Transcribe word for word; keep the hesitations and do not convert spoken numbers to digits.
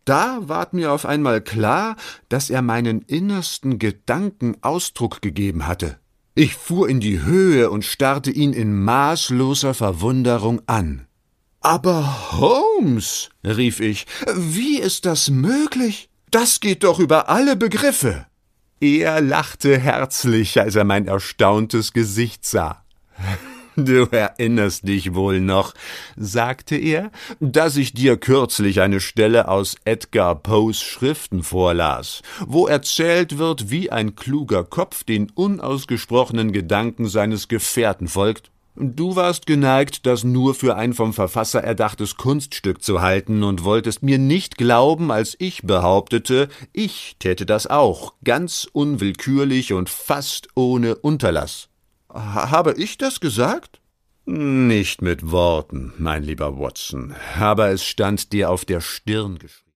Da ward mir auf einmal klar, dass er meinen innersten Gedanken Ausdruck gegeben hatte. Ich fuhr in die Höhe und starrte ihn in maßloser Verwunderung an. »Aber Holmes«, rief ich, »wie ist das möglich? Das geht doch über alle Begriffe!« Er lachte herzlich, als er mein erstauntes Gesicht sah. »Du erinnerst dich wohl noch«, sagte er, »dass ich dir kürzlich eine Stelle aus Edgar Poes Schriften vorlas, wo erzählt wird, wie ein kluger Kopf den unausgesprochenen Gedanken seines Gefährten folgt. Du warst geneigt, das nur für ein vom Verfasser erdachtes Kunststück zu halten und wolltest mir nicht glauben, als ich behauptete, ich täte das auch, ganz unwillkürlich und fast ohne Unterlass.« »Habe ich das gesagt?« »Nicht mit Worten, mein lieber Watson, aber es stand dir auf der Stirn geschrieben.«